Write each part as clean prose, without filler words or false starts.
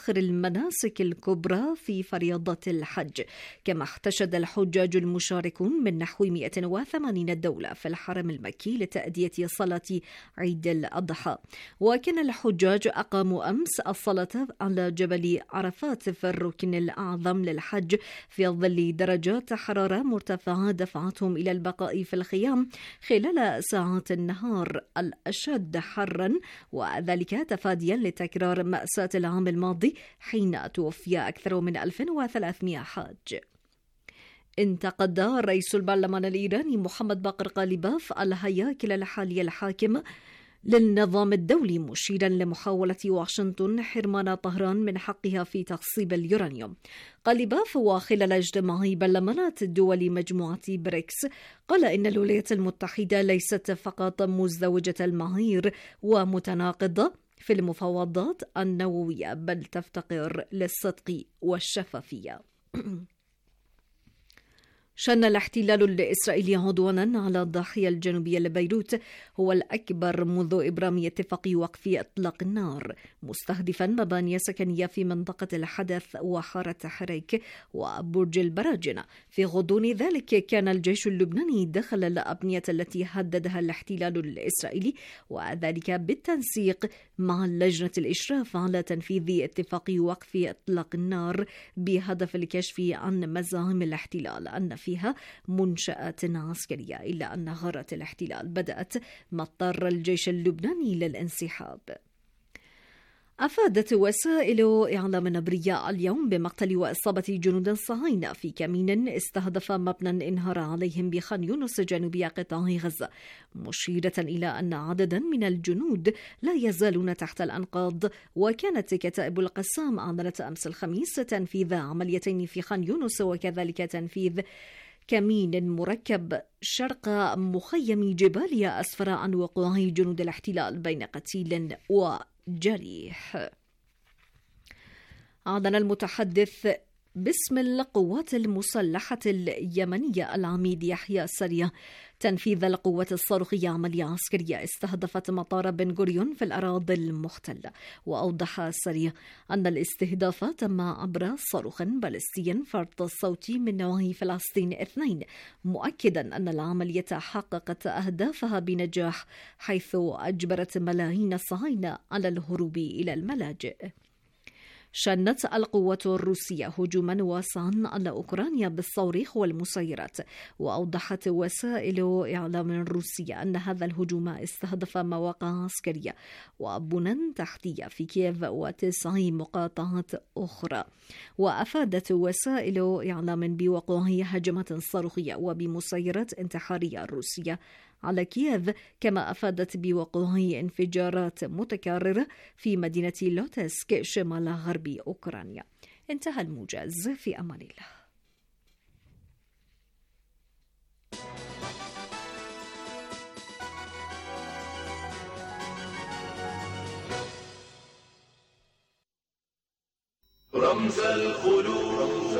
آخر المناسك الكبرى في فريضة الحج. كما احتشد الحجاج المشاركون من نحو 180 دولة في الحرم المكي لتأدية صلاة عيد الأضحى. وكان الحجاج أقاموا أمس الصلاة على جبل عرفات في الركن الأعظم للحج في ظل درجات حرارة مرتفعة دفعتهم إلى البقاء في الخيام خلال ساعات النهار الأشد حرا، وذلك تفاديا لتكرار مأساة العام الماضي حين توفي أكثر من 1300 حاج. انتقد رئيس البرلمان الإيراني محمد باقر غالباف الهياكل الحالية الحاكمة للنظام الدولي، مشيرا لمحاولة واشنطن حرمان طهران من حقها في تخصيب اليورانيوم. غالباف وخلال اجتماع برلمانات دول مجموعة بريكس قال إن الولايات المتحدة ليست فقط مزدوجة المعايير ومتناقضة في المفاوضات النووية، بل تفتقر للصدق والشفافية. شن الاحتلال الإسرائيلي عدوانا على الضاحية الجنوبية لبيروت هو الأكبر منذ إبرام اتفاق وقف إطلاق النار، مستهدفا مباني سكنية في منطقة الحدث وحارة حريك وبرج البراجنة. في غضون ذلك كان الجيش اللبناني دخل الأبنية التي هددها الاحتلال الإسرائيلي، وذلك بالتنسيق مع لجنة الإشراف على تنفيذ اتفاق وقف إطلاق النار بهدف الكشف عن مزاعم الاحتلال أن فيها منشآت عسكرية، إلا أن غارة الاحتلال بدأت ما اضطر الجيش اللبناني للانسحاب. أفادت وسائل إعلام نبرية اليوم بمقتل وإصابة جنود صهاينة في كمين استهدف مبنى انهار عليهم بخان يونس جنوبي قطاع غزة، مشيرة إلى أن عددا من الجنود لا يزالون تحت الأنقاض. وكانت كتائب القسام أعلنت أمس الخميس تنفيذ عمليتين في خان يونس، وكذلك تنفيذ كمين مركب شرق مخيم جباليا أسفر عن وقوع جنود الاحتلال بين قتيل وجريح. أعلن المتحدث باسم القوات المسلحة اليمنية العميد يحيى سرية تنفيذ القوات الصاروخية عملية عسكرية استهدفت مطار بن غوريون في الأراضي المحتلة. وأوضح سرية أن الاستهداف تم عبر صاروخ بالستي فرط صوتي من نوع فلسطين 2، مؤكدا أن العملية حققت أهدافها بنجاح، حيث أجبرت ملايين الصهاينة على الهروب إلى الملاجئ. شنت القوات الروسية هجوما واسعا على أوكرانيا بالصواريخ والمسيرات. وأوضحت وسائل إعلام روسية أن هذا الهجوم استهدف مواقع عسكرية وبنى تحتية في كييف و9 مقاطعات أخرى. وأفادت وسائل إعلام بوقوع هجمات صاروخية وبمسيرات انتحارية روسية على كييف، كما أفادت بوقوع انفجارات متكررة في مدينة لوتسك شمال غرب أوكرانيا. انتهى الموجز، في أمان الله. رمز الخلود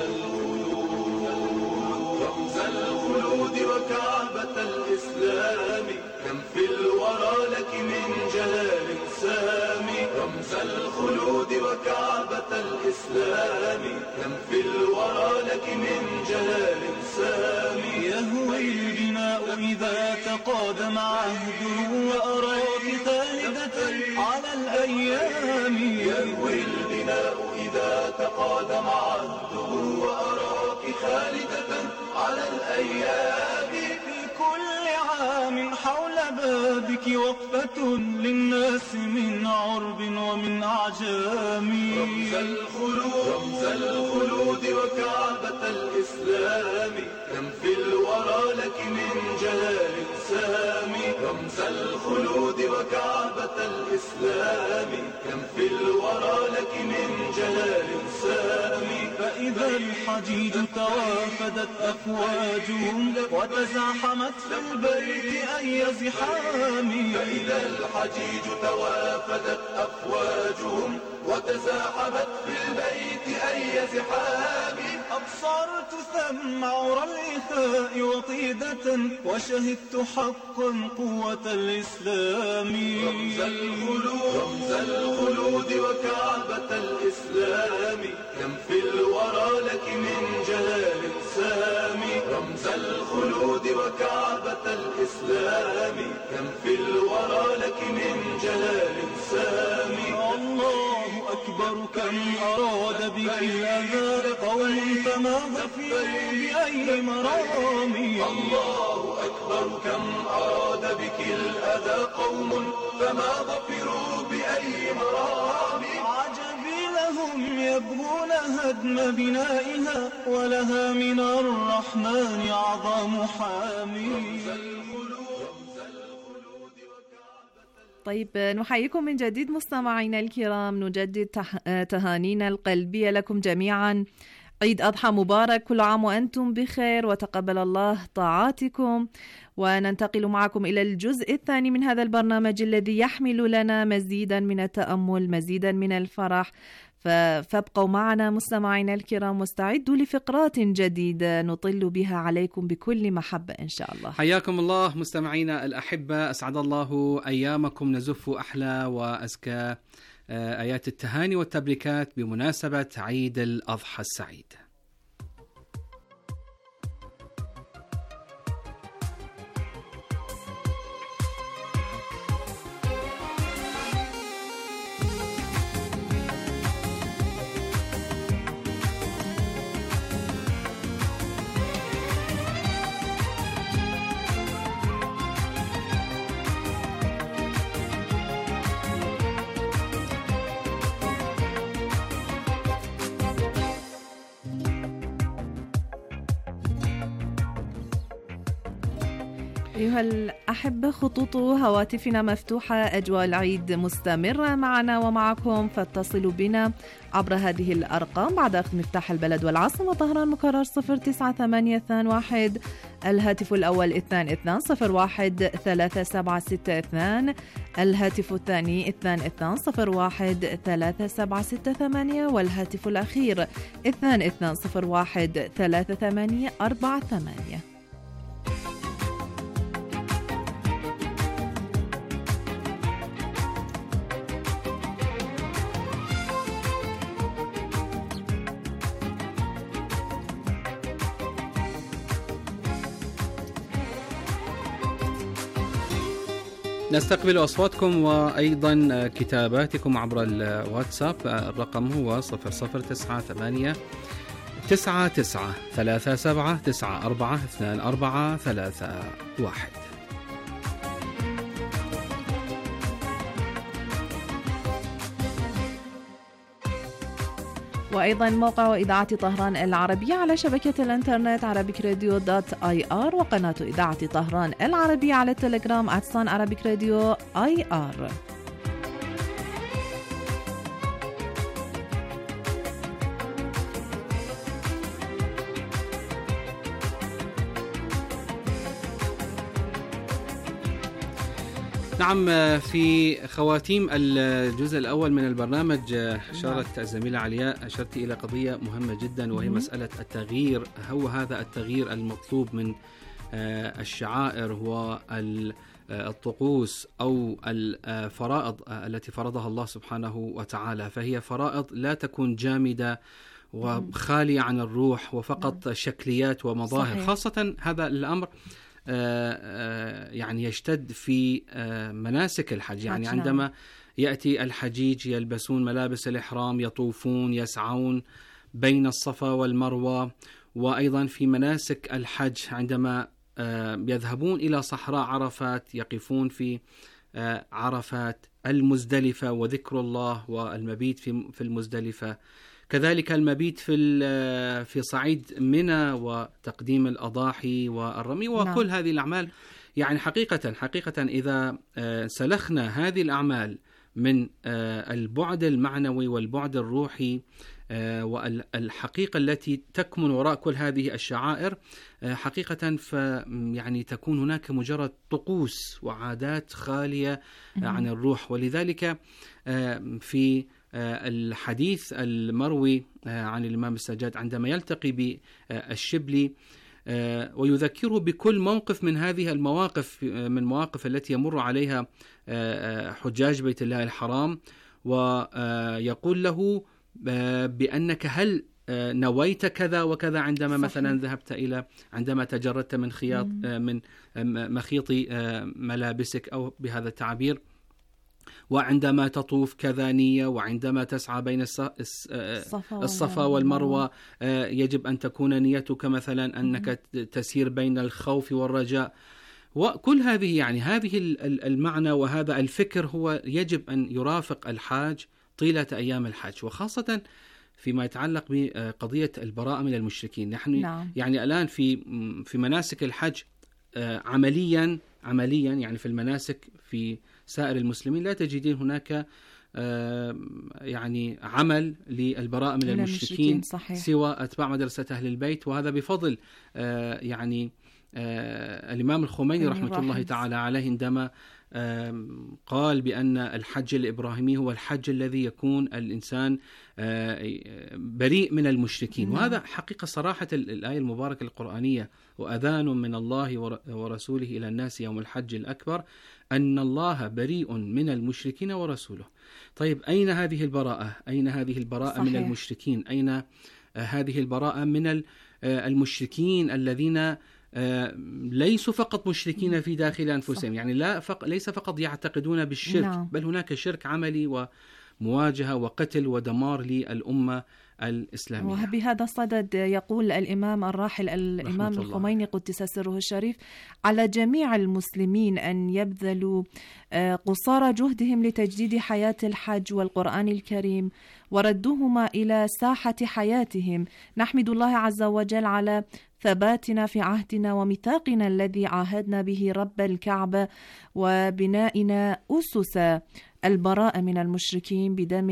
وكعبة الإسلام، كم في الورى لك من جلال سامي. رمز الخلود وكعبة الإسلام، كم في الورى لك من جلال سامي. يهوي البناء إذا تقادم عهده وأراك خالدة على الأيام. يهوي البناء إذا تقادم عهده وأراك خالدة على الأيام. في كل عام حول بابك وقفة للناس من عرب ومن أعجام. رمز الخلود وكعبة الإسلام، كم في الورى لك من جلال سامي. رمز الخلود وكعبة الإسلام، كم في الورى لك من جلال سامي. فإذا الحجيج توافدت أفواجهم وتزاحمت في البيت أي زحام. فإذا الحجيج توافدت أفواجهم وتزاحمت في البيت أي زحام. أبصرت ثم عرى الإخاء وطيدة وشهدت حقا قوة الإسلام. رمز الخلود وكعبة الإسلام، كم في الورى لك من جلال سامي. رمز الخلود وكعبة الإسلام، كم في الورى لك من جلال سامي. الله أكبر كم أراد بك الأذى قوم فما ظفروا بأي مرام. الله أكبر كم أراد بك الأذى قوم فما ظفروا بأي مرام. عجبي لهم يبغون هدم بنائها ولها من الرحمن أعظم حامي. طيب نحييكم من جديد مستمعينا الكرام، نجدد تهانينا القلبية لكم جميعا. عيد أضحى مبارك، كل عام وأنتم بخير وتقبل الله طاعاتكم. وننتقل معكم إلى الجزء الثاني من هذا البرنامج الذي يحمل لنا مزيدا من التأمل، مزيدا من الفرح، فابقوا معنا مستمعينا الكرام، مستعدوا لفقرات جديدة نطل بها عليكم بكل محبة إن شاء الله. حياكم الله مستمعينا الأحبة، أسعد الله أيامكم، نزف أحلى وأزكى آيات التهاني والتبريكات بمناسبة عيد الأضحى السعيد. أيها الأحبة، خطوط هواتفنا مفتوحة، أجواء العيد مستمرة معنا ومعكم، فاتصلوا بنا عبر هذه الأرقام بعد أخذ مفتاح البلد والعاصمة طهران مكرر 09821، الهاتف الأول 22013762، الهاتف الثاني 22013768، والهاتف الأخير 22013848. نستقبل أصواتكم وأيضا كتاباتكم عبر الواتساب، الرقم هو 0098 99 37 94 24 31. وأيضا موقع إذاعة طهران العربية على شبكة الإنترنت arabicradio.ir، وقناة إذاعة طهران العربية على التليجرام @arabicradio.ir. نعم، في خواتيم الجزء الأول من البرنامج أشارت الزميلة علياء، أشرت إلى قضية مهمة جدا، وهي مسألة التغيير. هو هذا التغيير المطلوب من الشعائر والطقوس أو الفرائض التي فرضها الله سبحانه وتعالى، فهي فرائض لا تكون جامدة وخالية عن الروح وفقط شكليات ومظاهر. صحيح. خاصة هذا الأمر يعني يشتد في مناسك الحج، يعني عندما يأتي الحجيج يلبسون ملابس الإحرام، يطوفون، يسعون بين الصفا والمروة، وأيضا في مناسك الحج عندما يذهبون إلى صحراء عرفات يقفون في عرفات، المزدلفة وذكر الله والمبيت في المزدلفة، كذلك المبيت في صعيد منى وتقديم الأضاحي والرمي وكل هذه الأعمال. يعني حقيقة إذا سلخنا هذه الأعمال من البعد المعنوي والبعد الروحي والحقيقة التي تكمن وراء كل هذه الشعائر، حقيقة يعني تكون هناك مجرد طقوس وعادات خالية عن الروح. ولذلك في الحديث المروي عن الإمام السجاد عندما يلتقي بالشبلي ويذكره بكل موقف من هذه المواقف، من مواقف التي يمر عليها حجاج بيت الله الحرام، ويقول له بأنك هل نويت كذا وكذا عندما مثلا ذهبت عندما تجردت من خياط من مخيط ملابسك أو بهذا التعبير، وعندما تطوف كذا نية، وعندما تسعى بين الصفا والمروة يجب أن تكون نيتك مثلا أنك تسير بين الخوف والرجاء. وكل هذه يعني هذه المعنى وهذا الفكر هو يجب أن يرافق الحاج طيلة أيام الحج، وخاصة فيما يتعلق بقضية البراءة من المشركين. نحن يعني الآن في مناسك الحج عمليا يعني في المناسك في سائر المسلمين لا تجدين هناك يعني عمل للبراءة من المشركين سوى أتباع مدرسة أهل البيت، وهذا بفضل يعني الإمام الخميني رحمة الله تعالى عليه عندما قال بأن الحج الإبراهيمي هو الحج الذي يكون الإنسان بريء من المشركين. وهذا حقيقة صراحة الآية المباركة القرآنية: وأذان من الله ورسوله إلى الناس يوم الحج الأكبر أن الله بريء من المشركين ورسوله. طيب أين هذه البراءة؟ أين هذه البراءة صحيح. من المشركين؟ أين هذه البراءة من المشركين الذين ليسوا فقط مشركين في داخل أنفسهم، يعني ليس فقط يعتقدون بالشرك، بل هناك شرك عملي ومواجهة وقتل ودمار للأمة الإسلامية. وبهذا الصدد يقول الإمام الراحل الإمام الخميني قدس سره الشريف: على جميع المسلمين أن يبذلوا قصارى جهدهم لتجديد حياة الحج والقرآن الكريم وردوهما إلى ساحة حياتهم. نحمد الله عز وجل على ثباتنا في عهدنا وميثاقنا الذي عاهدنا به رب الكعبة، وبنائنا أسس البراءة من المشركين بدم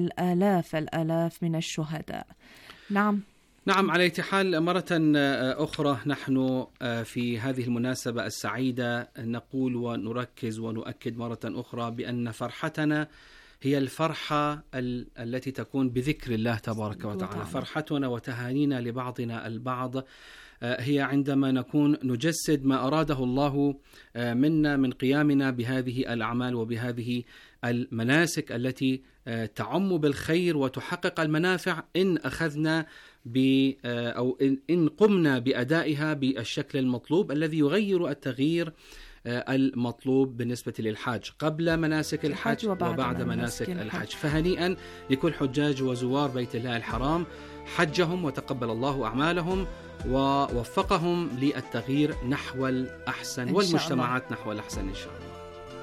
الآلاف من الشهداء. نعم، على أي حال مرة أخرى نحن في هذه المناسبة السعيدة نقول ونركز ونؤكد مرة أخرى بأن فرحتنا هي الفرحة التي تكون بذكر الله تبارك وتعالى. فرحتنا وتهانينا لبعضنا البعض هي عندما نكون نجسد ما أراده الله منا من قيامنا بهذه الأعمال وبهذه المناسك التي تعم بالخير وتحقق المنافع إن أخذنا أو إن قمنا بأدائها بالشكل المطلوب الذي يغير التغيير المطلوب بالنسبة للحاج قبل مناسك الحج وبعد مناسك الحج. فهنيئا لكل حجاج وزوار بيت الله الحرام حجهم، وتقبل الله أعمالهم ووفقهم للتغيير نحو الأحسن والمجتمعات نحو الأحسن إن شاء الله.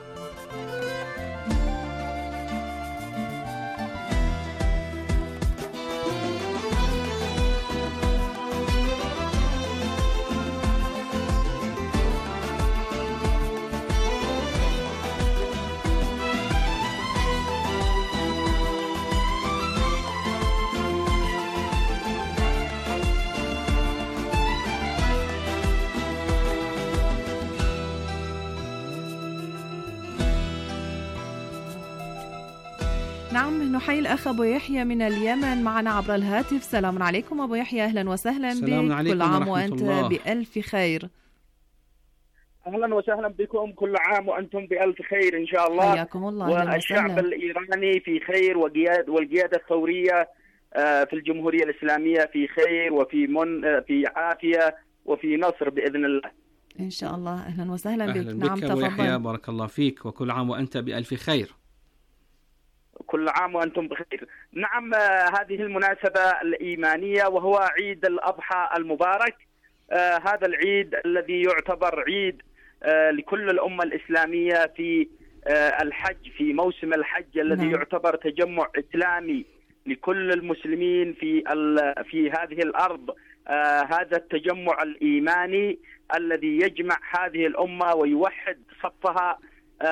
نعم، نحيي الأخ أبو يحيى من اليمن معنا عبر الهاتف. السلام عليكم أبو يحيى، أهلا وسهلا بك، كل عام وأنت بألف خير. أهلا وسهلا بكم، كل عام وأنتم بألف خير إن شاء الله. حياكم الله. والشعب الإيراني في خير، والقيادة الثورية في الجمهورية الإسلامية في خير في عافية وفي نصر بإذن الله إن شاء الله. أهلا وسهلا بك. نعم تفضل. يحيى بارك الله فيك، وكل عام وأنت بألف خير. كل عام وأنتم بخير. نعم، هذه المناسبة الإيمانية وهو عيد الأضحى المبارك، هذا العيد الذي يعتبر عيد لكل الأمة الإسلامية في الحج، في موسم الحج الذي يعتبر تجمع إسلامي لكل المسلمين في هذه الأرض. هذا التجمع الإيماني الذي يجمع هذه الأمة ويوحد صفها،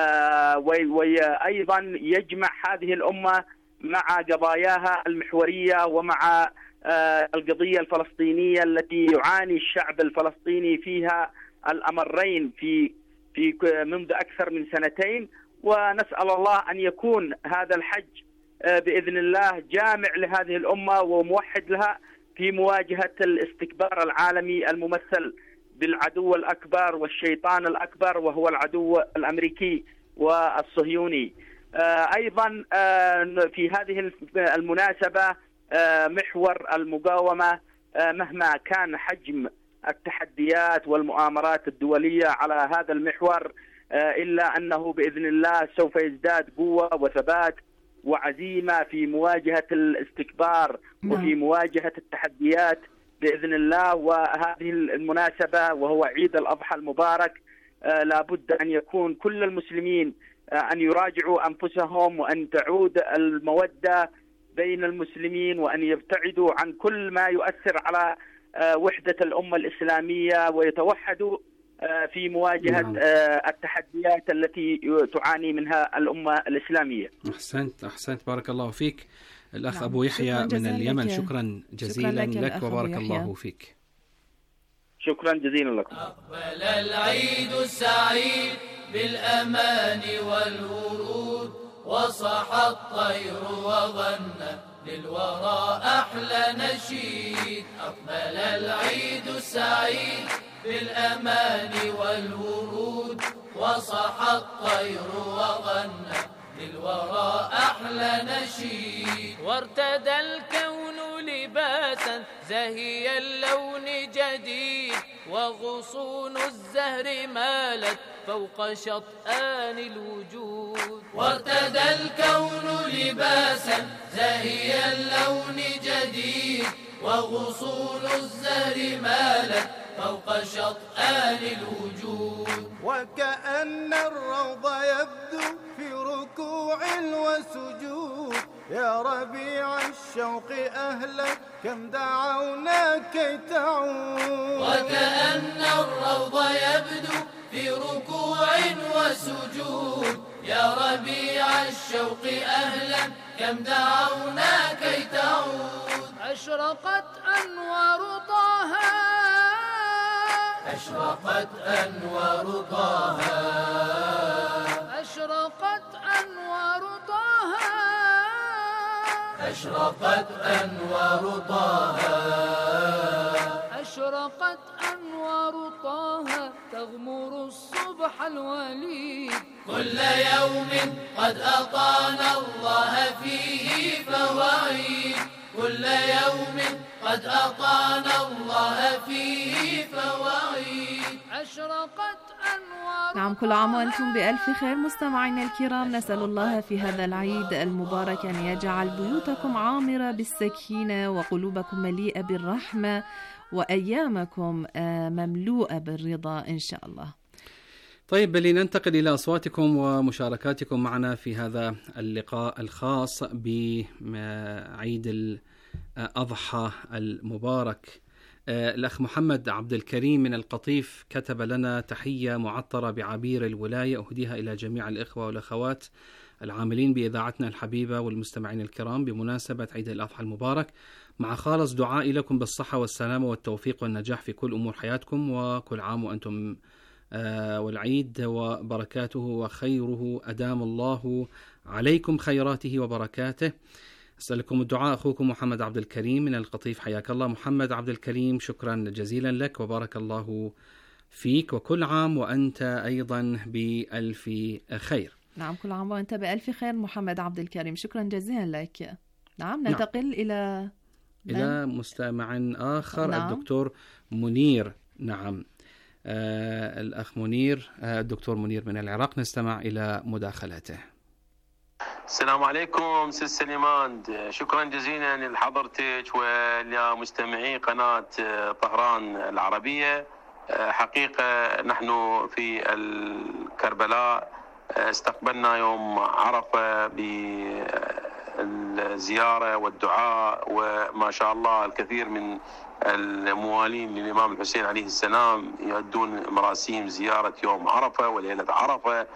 وأيضا يجمع هذه الأمة مع قضاياها المحورية ومع القضية الفلسطينية التي يعاني الشعب الفلسطيني فيها الأمرين في منذ أكثر من سنتين. ونسأل الله أن يكون هذا الحج بإذن الله جامع لهذه الأمة وموحد لها في مواجهة الاستكبار العالمي الممثل بالعدو الأكبر والشيطان الأكبر، وهو العدو الأمريكي والصهيوني. أيضا في هذه المناسبة محور المقاومة مهما كان حجم التحديات والمؤامرات الدولية على هذا المحور، إلا أنه بإذن الله سوف يزداد قوة وثبات وعزيمة في مواجهة الاستكبار وفي مواجهة التحديات بإذن الله. وهذه المناسبة وهو عيد الأضحى المبارك لابد أن يكون كل المسلمين أن يراجعوا أنفسهم، وأن تعود المودة بين المسلمين، وأن يبتعدوا عن كل ما يؤثر على وحدة الأمة الإسلامية، ويتوحدوا في مواجهة التحديات التي تعاني منها الأمة الإسلامية. أحسنت بارك الله فيك. الأخ أبو يحيى من اليمن، شكرا جزيلا لك وبارك الله فيك. شكرا جزيلا لكم. أقبل العيد السعيد بالأمان والورود، وصح الطير وغنى للورى أحلى نشيد. أقبل العيد السعيد بالأمان والورود، وصح الطير وغنى للورى أحلى نشيد. وارتدى الكون لباسا زهي اللون جديد، وغصون الزهر مالت فوق شطآن الوجود. وارتدى الكون لباسا زهي اللون جديد، وغصون الزهر مالت فوق شطآن الوجود. وكأن الروض يبدو في ركوع وسجود، يا ربيع الشوق أهلا كم دعوناك تعود. وكأن الروض يبدو في ركوع وسجود، يا ربيع الشوق أهلا كم دعوناك تعود. أشرقت أنوار طه، أشرقت أنوار طه، أشرقت أنوار طه، أشرقت أنوار طه، أشرقت أنوار طه تغمر الصبح الوليد. كل يوم قد أطانا الله فيه فوعيد، كل يوم قد أطانا الله فيه فوعيد. أشرقت أنوار. نعم، كل عام وأنتم بألف خير مستمعينا الكرام. نسأل الله في هذا العيد المبارك أن يجعل بيوتكم عامرة بالسكينة وقلوبكم مليئة بالرحمة وأيامكم مملوءة بالرضا إن شاء الله. طيب، لننتقل إلى أصواتكم ومشاركاتكم معنا في هذا اللقاء الخاص بعيد الأضحى المبارك. الأخ محمد عبد الكريم من القطيف كتب لنا تحية معطرة بعبير الولاية أهديها إلى جميع الإخوة والأخوات العاملين بإذاعتنا الحبيبة والمستمعين الكرام بمناسبة عيد الأضحى المبارك، مع خالص دعائي لكم بالصحة والسلامة والتوفيق والنجاح في كل أمور حياتكم، وكل عام وأنتم والعيد وبركاته وخيره أدام الله عليكم خيراته وبركاته. أسألكم الدعاء أخوكم محمد عبد الكريم من القطيف. حياك الله محمد عبد الكريم، شكرا جزيلا لك وبارك الله فيك، وكل عام وأنت أيضا بألف خير. نعم، كل عام وأنت بألف خير محمد عبد الكريم، شكرا جزيلا لك. نعم، ننتقل إلى مستمع آخر. نعم. الدكتور منير. نعم، الأخ منير، الدكتور منير من العراق، نستمع إلى مداخلته. السلام عليكم سيد سليمان، شكرا جزيلا لحضرتك ولمستمعي قناة طهران العربية. حقيقة نحن في الكربلاء استقبلنا يوم عرفة بالزيارة والدعاء، وما شاء الله الكثير من الموالين للإمام الحسين عليه السلام يؤدون مراسيم زيارة يوم عرفة وليلة عرفة،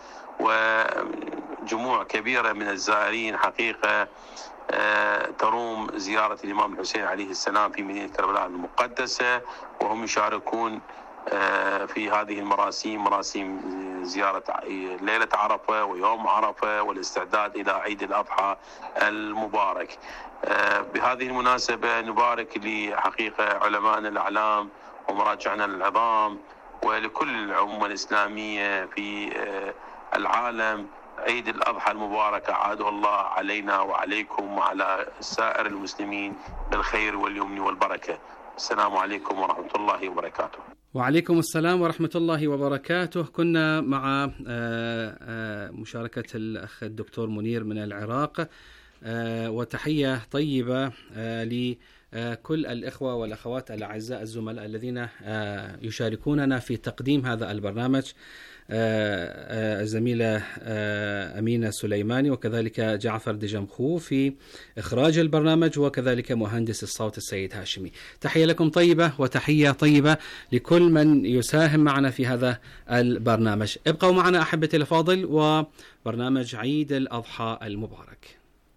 وجموع كبيرة من الزائرين حقيقة تروم زيارة الإمام الحسين عليه السلام في مدينة كربلاء المقدسة، وهم يشاركون في هذه المراسيم، مراسيم زيارة ليلة عرفة ويوم عرفة والاستعداد إلى عيد الأضحى المبارك. بهذه المناسبة نبارك لحقيقة علمائنا الأعلام ومراجعنا العظام ولكل الأمة الإسلامية في العالم عيد الأضحى المبارك، أعاده الله علينا وعليكم وعلى سائر المسلمين بالخير واليمن والبركة. السلام عليكم ورحمة الله وبركاته. وعليكم السلام ورحمة الله وبركاته. كنا مع مشاركة الأخ الدكتور منير من العراق، وتحية طيبة لكل الإخوة والأخوات الأعزاء الزملاء الذين يشاركوننا في تقديم هذا البرنامج، الزميلة أمينة سليماني وكذلك جعفر دجمخو في إخراج البرنامج، وكذلك مهندس الصوت السيد هاشمي. تحية لكم طيبة وتحية طيبة لكل من يساهم معنا في هذا البرنامج. ابقوا معنا أحبتي الأفاضل وبرنامج عيد الأضحى المبارك.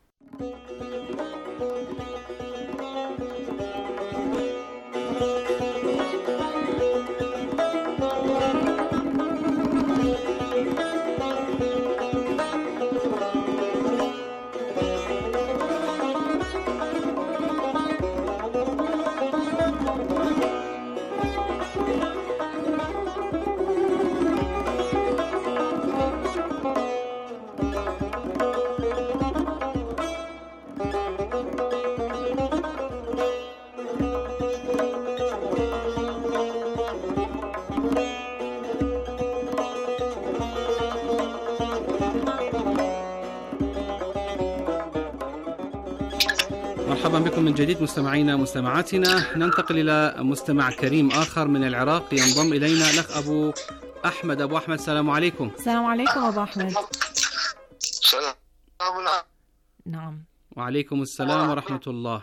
مرحبا بكم من جديد مستمعينا ومستمعاتنا. ننتقل إلى مستمع كريم آخر من العراق، ينضم إلينا الأخ أبو أحمد. أبو أحمد السلام عليكم. السلام عليكم أبو أحمد. السلام. نعم. وعليكم السلام ورحمة الله.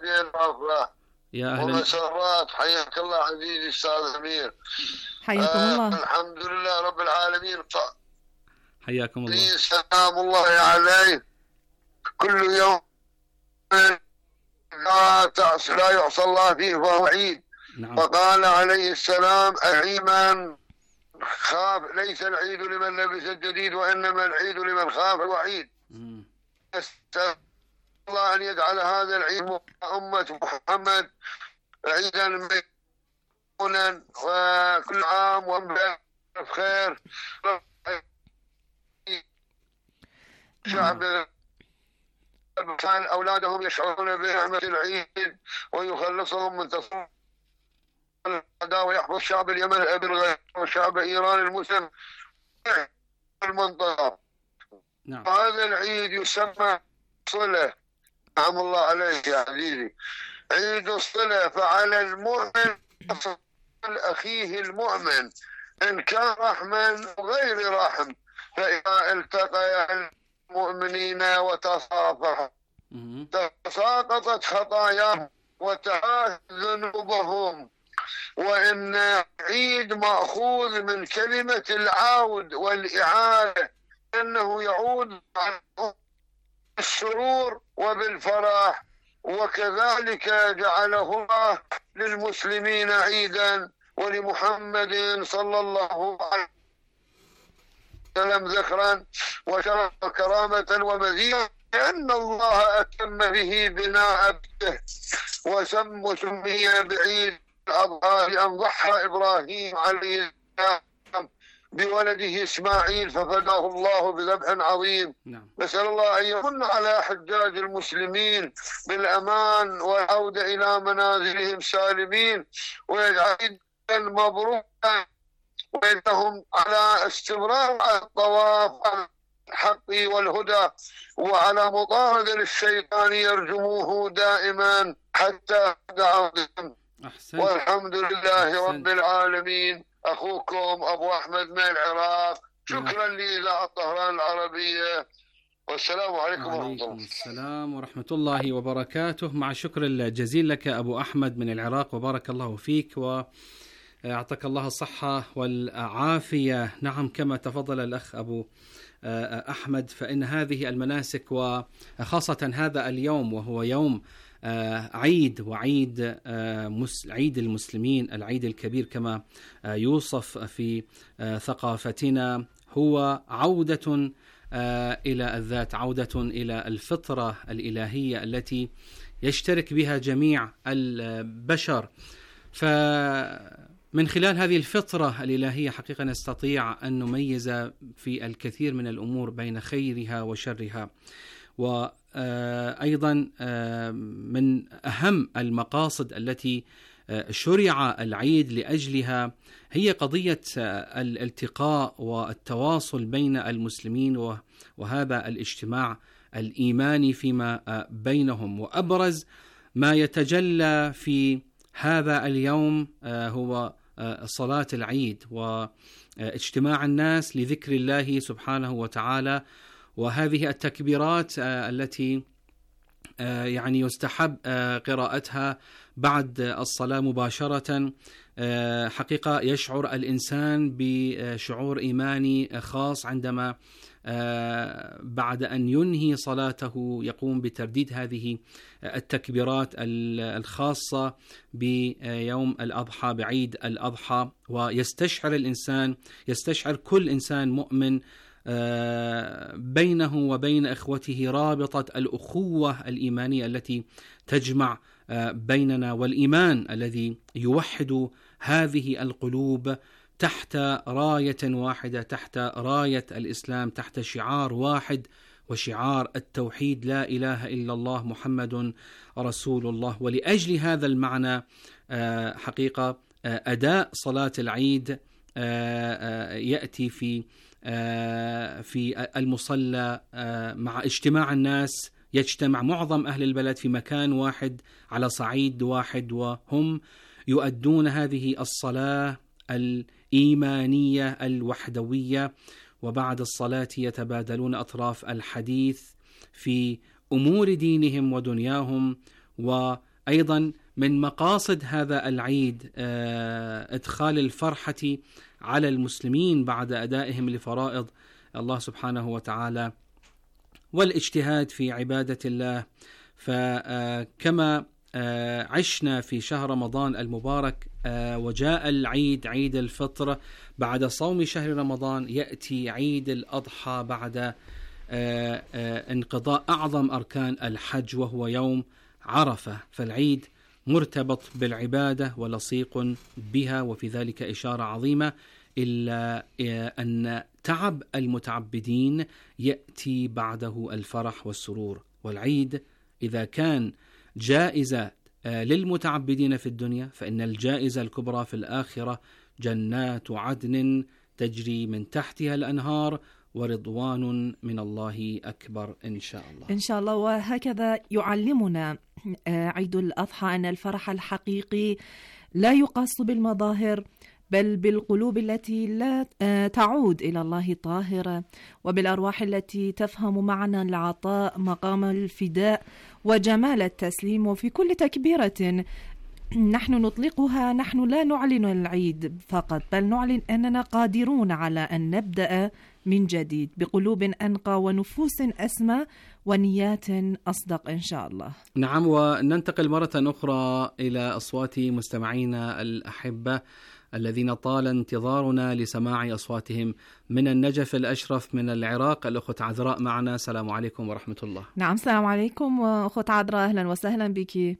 يا أهلا ومسرات، حياك الله عزيزي أستاذ أمير. حياكم الله. الحمد لله رب العالمين. حياكم الله. سلام الله عليه. كل يوم لا يعصى الله فيه فهو عيد. نعم. فقال عليه السلام: أعيما خاف، ليس العيد لمن لبس الجديد وإنما العيد لمن خاف الوعيد. أسأل الله أن يجعل هذا العيد أمة محمد عيدا ميمونا، وكل عام وأنتم بخير. شعب كان أولادهم يشعرون بنعمة العيد ويخلصهم من تصور الأعداء ويحفظ شعب اليمن بالغير وشعب إيران المسلم في المنطقة. نعم. هذا العيد يسمى صلة. نعم الله عليك يا عزيزي. عيد الصلة، فعلى المؤمن يصل أخيه المؤمن إن كان رحما غير رحم، فإذا التقى المؤمنين وتصافحوا تساقطت خطاياهم وتعاهد ذنوبهم. وإن عيد مأخوذ من كلمة العود والإعادة، أنه يعود بالسرور وبالفرح، وكذلك جعله الله للمسلمين عيدا ولمحمد صلى الله عليه وسلم ذكرا وشرف كرامة ومزيدا، لأن الله أتم به بناء بيته وسمي بعيد الأضحى لأن ضحى إبراهيم عليه السلام بولده إسماعيل ففداه الله بذبح عظيم. نعم. نسأل الله أن يمن على حجاج المسلمين بالأمان والعودة إلى منازلهم سالمين، ويجعل مبروكا، وإنهم على استمرار على الطواف على الحق والهدى وعلى مطاردة الشيطان يرجموه دائما حتى دعوهم. والحمد لله رب العالمين. أخوكم أبو أحمد من العراق. شكرا لإذاعة طهران العربية، والسلام عليكم ورحمة الله. وعليكم السلام ورحمة الله وبركاته. مع الشكر الجزيل لك أبو أحمد من العراق، وبارك الله فيك وأعطاك الله الصحة والعافية. نعم، كما تفضل الأخ أبو أحمد، فإن هذه المناسك وخاصة هذا اليوم وهو يوم عيد وعيد عيد المسلمين، العيد الكبير كما يوصف في ثقافتنا، هو عودة إلى الذات، عودة إلى الفطرة الإلهية التي يشترك بها جميع البشر. فمن خلال هذه الفطرة الإلهية حقيقة نستطيع أن نميز في الكثير من الأمور بين خيرها وشرها. وأيضا من أهم المقاصد التي شرع العيد لأجلها هي قضية الالتقاء والتواصل بين المسلمين، وهذا الاجتماع الإيماني فيما بينهم. وأبرز ما يتجلى في هذا اليوم هو صلاة العيد واجتماع الناس لذكر الله سبحانه وتعالى، وهذه التكبيرات التي يعني يستحب قراءتها بعد الصلاة مباشرة. حقيقة يشعر الإنسان بشعور إيماني خاص عندما بعد أن ينهي صلاته يقوم بترديد هذه التكبيرات الخاصة بيوم الأضحى، بعيد الأضحى، ويستشعر الإنسان، يستشعر كل إنسان مؤمن بينه وبين إخوته رابطة الأخوة الإيمانية التي تجمع بيننا، والإيمان الذي يوحد هذه القلوب تحت راية واحدة، تحت راية الإسلام، تحت شعار واحد وشعار التوحيد، لا إله إلا الله محمد رسول الله. ولأجل هذا المعنى حقيقة أداء صلاة العيد يأتي في المصلى مع اجتماع الناس، يجتمع معظم أهل البلد في مكان واحد على صعيد واحد، وهم يؤدون هذه الصلاة الإيمانية الوحدوية، وبعد الصلاة يتبادلون أطراف الحديث في أمور دينهم ودنياهم. وأيضا من مقاصد هذا العيد إدخال الفرحة على المسلمين بعد أدائهم لفرائض الله سبحانه وتعالى والاجتهاد في عبادة الله. فكما عشنا في شهر رمضان المبارك وجاء العيد، عيد الفطر، بعد صوم شهر رمضان يأتي عيد الأضحى بعد انقضاء أعظم أركان الحج وهو يوم عرفة. فالعيد مرتبط بالعبادة ولصيق بها، وفي ذلك إشارة عظيمة إلا أن تعب المتعبدين يأتي بعده الفرح والسرور. والعيد إذا كان جائزة للمتعبدين في الدنيا، فإن الجائزة الكبرى في الآخرة جنات عدن تجري من تحتها الأنهار ورضوان من الله أكبر إن شاء الله. إن شاء الله. وهكذا يعلمنا عيد الأضحى أن الفرح الحقيقي لا يقاس بالمظاهر، بل بالقلوب التي لا تعود إلى الله طاهرة، وبالأرواح التي تفهم معنى العطاء، مقام الفداء، وجمال التسليم. وفي كل تكبيرة نحن نطلقها نحن لا نعلن العيد فقط، بل نعلن أننا قادرون على أن نبدأ من جديد بقلوب أنقى ونفوس أسمى ونيات أصدق إن شاء الله. نعم. وننتقل مرة أخرى إلى أصوات مستمعينا الأحبة الذين طال انتظارنا لسماع أصواتهم. من النجف الأشرف من العراق الأخت عذراء معنا. السلام عليكم ورحمة الله. نعم، السلام عليكم أخت عذراء، أهلا وسهلا بك.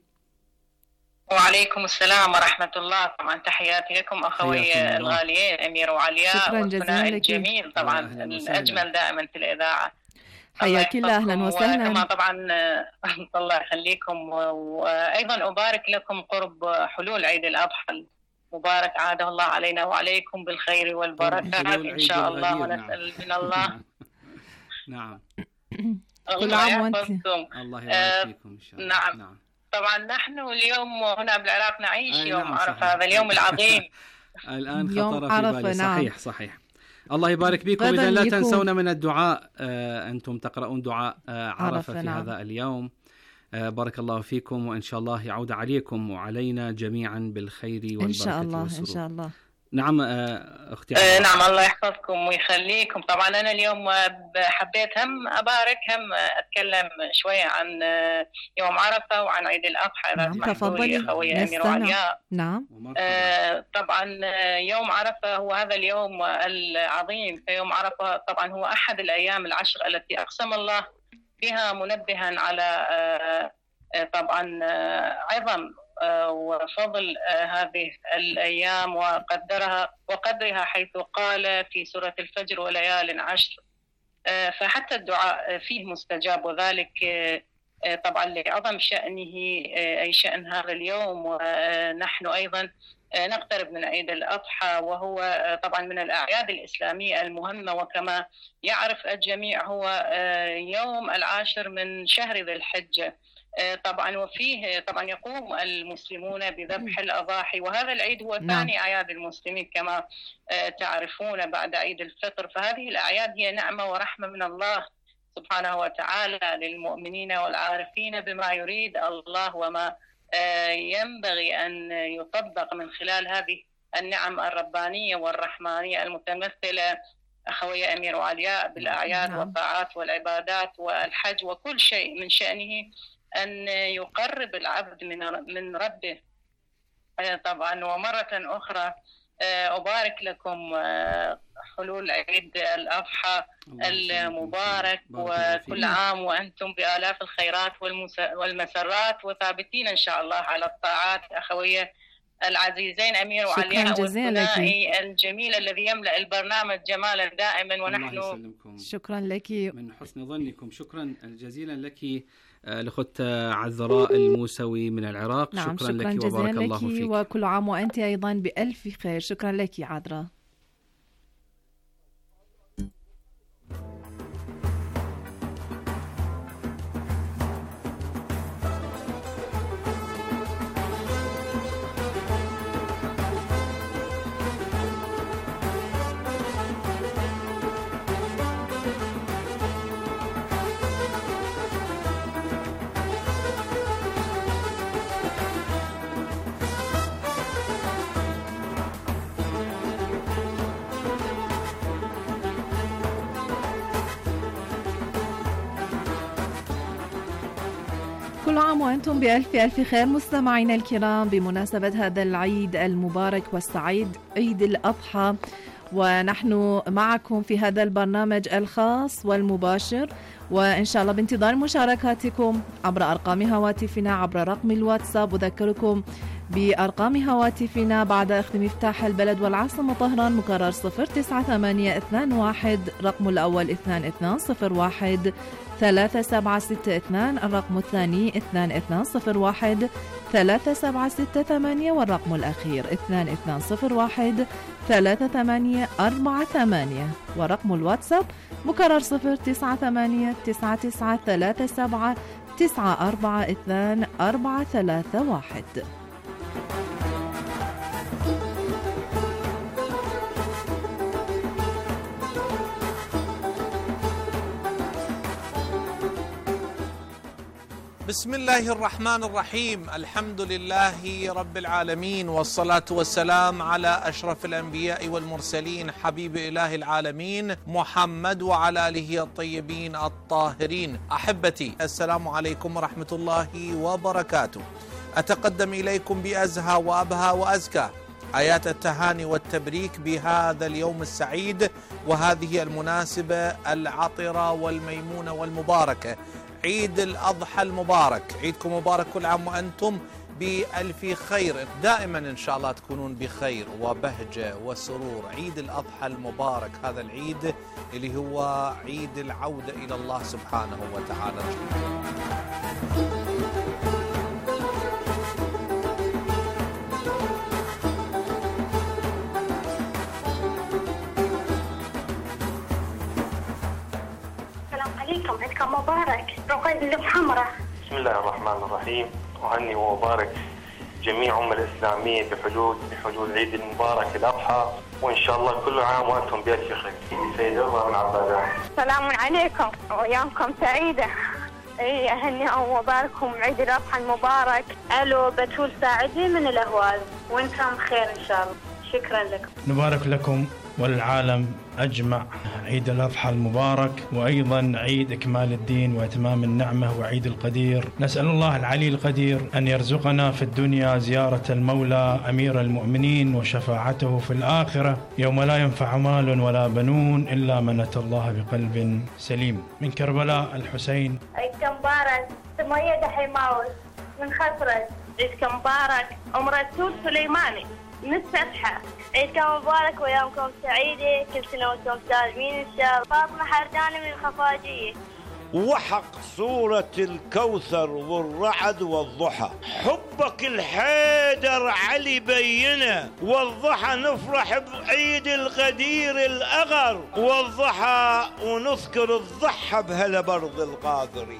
وعليكم السلام ورحمة الله. طبعا تحياتي لكم أخوي الغاليين أمير وعلياء، شكرا جزيلا لك. الجميل طبعا الأجمل دائما في الإذاعة. حياك الله، أهلا وسهلا. وكما طبعا الله يخليكم، وأيضا أبارك لكم قرب حلول عيد الأضحى المبارك، عاده الله علينا وعليكم بالخير والبركات إن شاء الله. ونسأل من الله نعم كل عام وأنتم. الله يبارك فيكم إن شاء الله. نعم. طبعا نحن اليوم هنا بالعراق نعيش يوم عرفة، هذا اليوم العظيم. الآن خطر في بالي. نعم. صحيح. الله يبارك بكم. إذا لا تنسونا من الدعاء، أنتم تقرؤون دعاء عرفة في نعم. هذا اليوم. بارك الله فيكم، وإن شاء الله يعود عليكم وعلينا جميعا بالخير والبركة إن شاء الله والسرور. إن شاء الله. نعم أختي نعم الله يحفظكم ويخليكم. طبعا أنا اليوم حبيت هم أبارك هم أتكلم شوية عن يوم عرفة وعن عيد الأضحى. نعم تفضلي خوية أمير وعلياء. نعم. طبعا يوم عرفة هو هذا اليوم العظيم. فيوم عرفة طبعا هو أحد الأيام العشر التي أقسم الله بها منبها على طبعا عظم وفضل هذه الأيام وقدرها حيث قال في سورة الفجر وليال عشر. فحتى الدعاء فيه مستجاب، وذلك طبعا لعظم شأنه أي شأن هذا اليوم. ونحن أيضا نقترب من عيد الأضحى، وهو طبعا من الأعياد الإسلامية المهمة، وكما يعرف الجميع هو يوم العاشر من شهر ذي الحجة طبعا. وفيه طبعا يقوم المسلمون بذبح الأضاحي، وهذا العيد هو ثاني أعياد المسلمين كما تعرفون بعد عيد الفطر. فهذه الأعياد هي نعمة ورحمة من الله سبحانه وتعالى للمؤمنين والعارفين بما يريد الله وما ينبغي أن يطبق من خلال هذه النعم الربانية والرحمانية المتمثلة أخوية أمير وعلياء بالأعياد والطاعات والعبادات والحج، وكل شيء من شأنه أن يقرب العبد من ربه طبعا. ومرة أخرى أبارك لكم حلول عيد الأضحى المبارك، وكل عام وأنتم بآلاف الخيرات والمسرات وثابتين إن شاء الله على الطاعات أخوية العزيزين أمير وعلياء والثنائي الجميل الذي يملأ البرنامج جمالا دائما. ونحن شكرا لك من حسن ظنكم. شكرا جزيلا لك الأخت عذراء الموسوي من العراق. نعم شكرا لك وبارك الله فيك، وكل عام وأنت أيضا بألف خير. شكرا لك عذراء. كل عام وأنتم بألف خير مستمعينا الكرام بمناسبة هذا العيد المبارك والسعيد عيد الأضحى، ونحن معكم في هذا البرنامج الخاص والمباشر، وإن شاء الله بانتظار مشاركاتكم عبر أرقام هواتفنا عبر رقم الواتساب. أذكركم بأرقام هواتفنا بعد أخذ مفتاح البلد والعاصمة طهران مكرر 09821 رقم الأول 2201 3762 الرقم الثاني 2201 3768 والرقم الأخير 2201 3848 ورقم الواتساب مكرر 0989937 942431. بسم الله الرحمن الرحيم. الحمد لله رب العالمين، والصلاة والسلام على أشرف الأنبياء والمرسلين حبيب إله العالمين محمد وعلى آله الطيبين الطاهرين. أحبتي السلام عليكم ورحمة الله وبركاته. أتقدم إليكم بأزهى وأبهى وأزكى آيات التهاني والتبريك بهذا اليوم السعيد وهذه المناسبة العطرة والميمونة والمباركة، عيد الأضحى المبارك. عيدكم مبارك، كل عام وأنتم بألف خير، دائما إن شاء الله تكونون بخير وبهجة وسرور. عيد الأضحى المبارك، هذا العيد اللي هو عيد العودة إلى الله سبحانه وتعالى. عيدكم مبارك. رقية الحمراء. بسم الله الرحمن الرحيم. أهني وأبارك جميع أمة الإسلامية بحلول عيد المبارك الأضحى، وإن شاء الله كل عام وأنتم بألف خير. سيد الله من عبادة. السلام عليكم وأيامكم سعيدة. أهني وأباركم عيد الأضحى المبارك. ألو بتول ساعدي من الأهواز، وأنتم بخير إن شاء الله. شكرا لكم. نبارك لكم والعالم أجمع عيد الأضحى المبارك، وأيضا عيد إكمال الدين وإتمام النعمة وعيد القدير. نسأل الله العلي القدير أن يرزقنا في الدنيا زيارة المولى أمير المؤمنين وشفاعته في الآخرة يوم لا ينفع مال ولا بنون إلا من أتى الله بقلب سليم. من كربلاء الحسين. عيدكم مبارك. سمية دحيماوي من خفرج. عيدكم مبارك. أم رسول سليماني من السفحة. عيدكم مبارك ويومكم سعيدة، كل سنة وانتم سالمين إن شاء الله. فاطمة حرداني من الخفاجية. وحق سورة الكوثر والرعد والضحى، حبك الحيدر علي بينه، والضحى نفرح بعيد الغدير الأغر، والضحى ونذكر الضحى بهلا برض القادرية.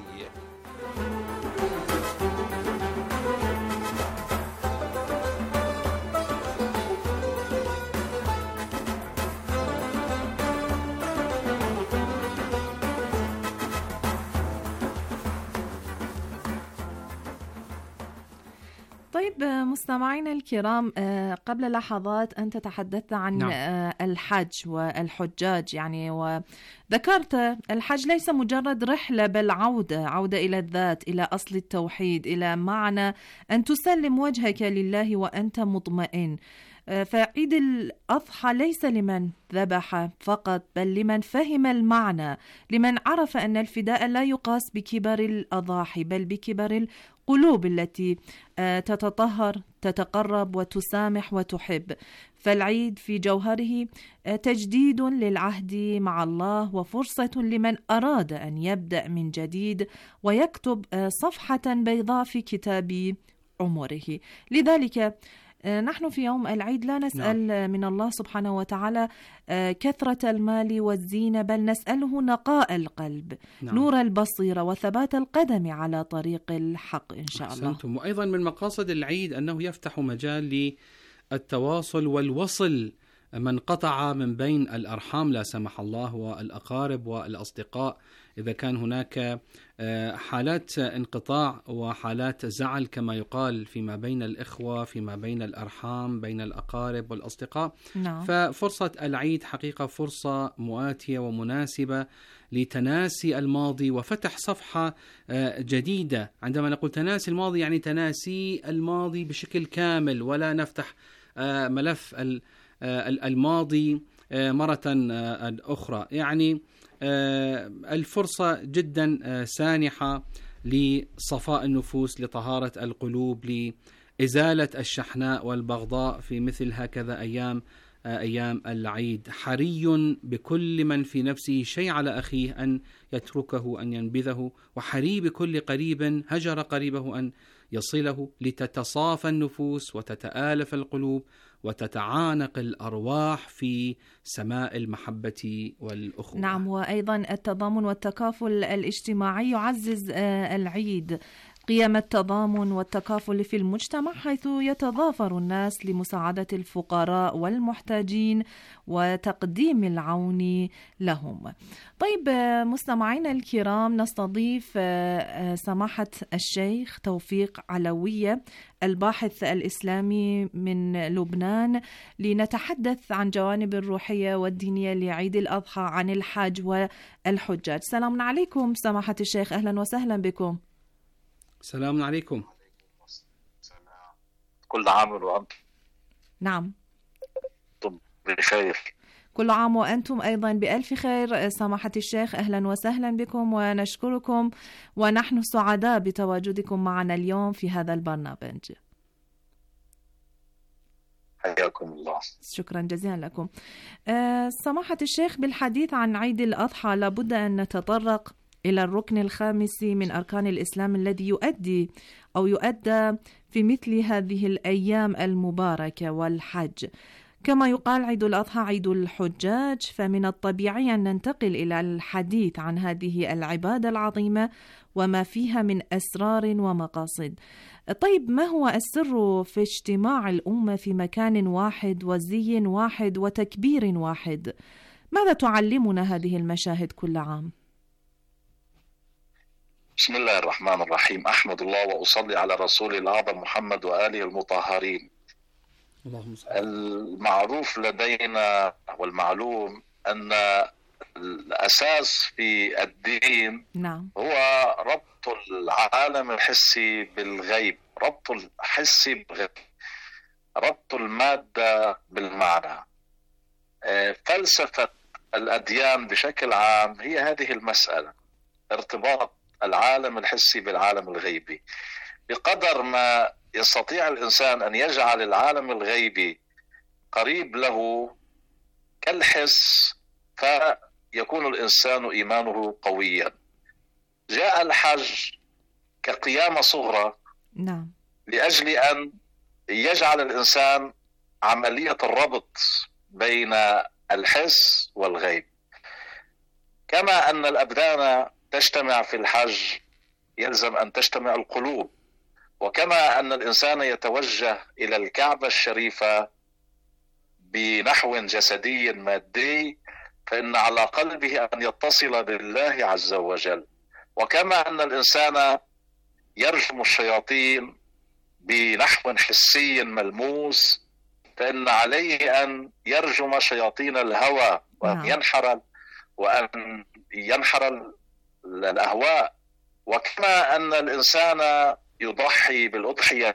طيب مستمعينا الكرام، قبل لحظات أنت تحدثت عن الحج والحجاج، يعني وذكرت الحج ليس مجرد رحلة بل عودة إلى الذات، إلى أصل التوحيد، إلى معنى أن تسلم وجهك لله وأنت مطمئن. فعيد الأضحى ليس لمن ذبح فقط بل لمن فهم المعنى، لمن عرف أن الفداء لا يقاس بكبر الأضاحي بل بكبر القلوب التي تتطهر، تتقرب وتسامح وتحب. فالعيد في جوهره تجديد للعهد مع الله، وفرصة لمن أراد أن يبدأ من جديد ويكتب صفحة بيضاء في كتاب عمره. لذلك نحن في يوم العيد لا نسأل من الله سبحانه وتعالى كثرة المال والزينة، بل نسأله نقاء القلب، نور البصيرة وثبات القدم على طريق الحق إن شاء الله. وأيضا من مقاصد العيد أنه يفتح مجال للتواصل والوصل من قطع من بين الأرحام لا سمح الله والأقارب والأصدقاء، إذا كان هناك حالات انقطاع وحالات زعل كما يقال فيما بين الإخوة، فيما بين الأرحام، بين الأقارب والأصدقاء. ففرصة العيد حقيقة فرصة مؤاتية ومناسبة لتناسي الماضي وفتح صفحة جديدة. عندما نقول تناسي الماضي يعني تناسي الماضي بشكل كامل، ولا نفتح ملف الماضي مرة أخرى. يعني الفرصة جدا سانحة لصفاء النفوس، لطهارة القلوب، لإزالة الشحناء والبغضاء في مثل هكذا أيام العيد. حري بكل من في نفسه شيء على أخيه أن يتركه، أن ينبذه، وحري بكل قريب هجر قريبه أن يصله، لتتصافى النفوس وتتآلف القلوب وتتعانق الأرواح في سماء المحبة والأخوة. نعم، وأيضا التضامن والتكافل الاجتماعي يعزز العيد قيم التضامن والتكافل في المجتمع، حيث يتضافر الناس لمساعدة الفقراء والمحتاجين وتقديم العون لهم. طيب مستمعينا الكرام، نستضيف سماحة الشيخ توفيق علوية الباحث الإسلامي من لبنان لنتحدث عن جوانب الروحية والدينية لعيد الأضحى، عن الحج والحجاج. سلام عليكم سماحة الشيخ، أهلا وسهلا بكم. السلام عليكم. كل عام وأنتم نعم بخير. كل عام وأنتم أيضا بألف خير سماحة الشيخ، أهلا وسهلا بكم ونشكركم، ونحن سعداء بتواجدكم معنا اليوم في هذا البرنامج. حياكم الله. شكرا جزيلا لكم. سماحة الشيخ، بالحديث عن عيد الأضحى لابد أن نتطرق إلى الركن الخامس من أركان الإسلام الذي يؤدي أو يؤدى في مثل هذه الأيام المباركة، والحج. كما يقال عيد الأضحى عيد الحجاج، فمن الطبيعي أن ننتقل إلى الحديث عن هذه العبادة العظيمة وما فيها من أسرار ومقاصد. طيب، ما هو السر في اجتماع الأمة في مكان واحد وزي واحد وتكبير واحد؟ ماذا تعلمنا هذه المشاهد كل عام؟ بسم الله الرحمن الرحيم. أحمد الله وأصلي على رسول الأعظم محمد وآله المطهرين. المعروف لدينا والمعلوم أن الأساس في الدين هو ربط العالم الحسي بالغيب، ربط الحسي بالغيب، ربط المادة بالمعنى. فلسفة الأديان بشكل عام هي هذه المسألة، ارتباط العالم الحسي بالعالم الغيبي. بقدر ما يستطيع الإنسان أن يجعل العالم الغيبي قريب له كالحس، فيكون الإنسان إيمانه قويا. جاء الحج كقيامة صغرى لأجل أن يجعل الإنسان عملية الربط بين الحس والغيب. كما أن الأبدان تجتمع في الحج يلزم أن تجتمع القلوب، وكما أن الإنسان يتوجه إلى الكعبة الشريفة بنحو جسدي مادي، فإن على قلبه أن يتصل بالله عز وجل. وكما أن الإنسان يرجم الشياطين بنحو حسي ملموس، فإن عليه أن يرجم شياطين الهوى وأن ينحر الأهواء. وكما أن الإنسان يضحي بالأضحية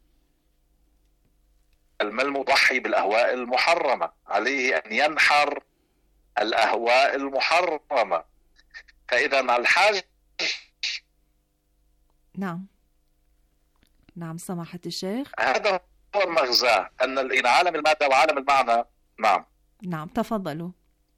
المضحي بالأهواء المحرمة، عليه أن ينحر الأهواء المحرمة. فإذا الحج نعم سماحة الشيخ، هذا هو المغزى، أن عالم المادة وعالم المعنى. نعم تفضلوا.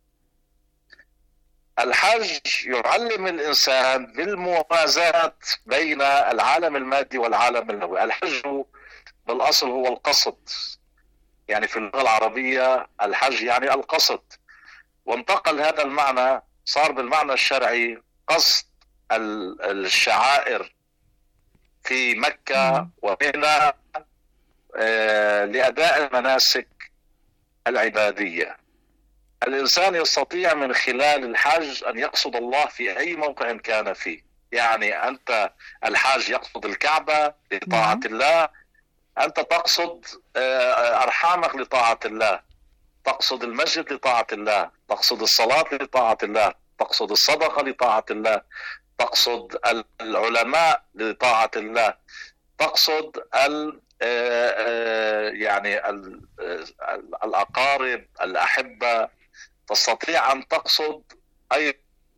الحج يعلم الإنسان بالموازاة بين العالم المادي والعالم المعنوي. الحج بالأصل هو القصد، يعني في اللغة العربية الحج يعني القصد، وانتقل هذا المعنى صار بالمعنى الشرعي قصد الشعائر في مكة ومنى لأداء المناسك العبادية. الإنسان يستطيع من خلال الحج أن يقصد الله في أي موقع كان فيه. يعني أنت الحاج يقصد الكعبة لطاعة الله، أنت تقصد أرحامك لطاعة الله، تقصد المسجد لطاعة الله، تقصد الصلاة لطاعة الله، تقصد الصدقة لطاعة الله، تقصد العلماء لطاعة الله، تقصد يعني الأقارب الأحبة، تستطيع أن تقصد أيضا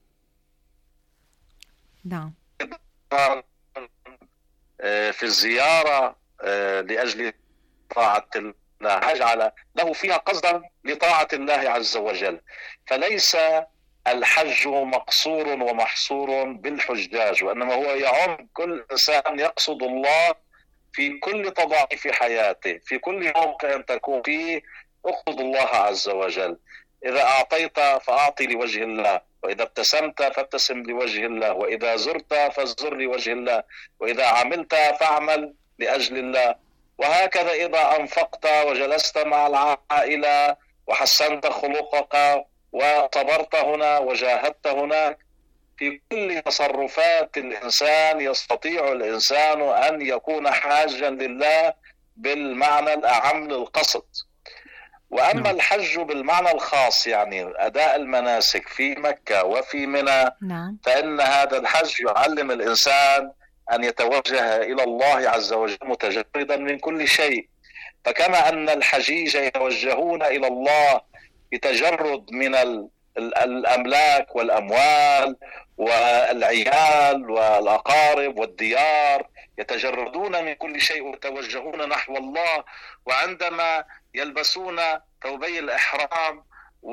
في الزيارة لأجل طاعة الله، يجعل له فيها قصدا لطاعة الله عز وجل. فليس الحج مقصور ومحصور بالحجاج، وإنما هو يعم كل إنسان يقصد الله في كل تضاعف حياته، في كل موقع تكون فيه اقصد الله عز وجل. إذا أعطيت فأعطي لوجه الله، وإذا ابتسمت فابتسم لوجه الله، وإذا زرت فزر لوجه الله، وإذا عملت فاعمل لأجل الله. وهكذا إذا أنفقت وجلست مع العائلة وحسنت خلقك وصبرت هنا وجاهدت هناك، في كل تصرفات الإنسان يستطيع الإنسان أن يكون حاجا لله بالمعنى الأعم للقصد. وأما الحج بالمعنى الخاص، يعني أداء المناسك في مكة وفي منى، فإن هذا الحج يعلم الإنسان أن يتوجه إلى الله عز وجل متجردا من كل شيء. فكما أن الحجيج يتوجهون إلى الله بتجرد من الأملاك والأموال والعيال والأقارب والديار، يتجردون من كل شيء ويتوجهون نحو الله. وعندما يلبسون ثوبي الإحرام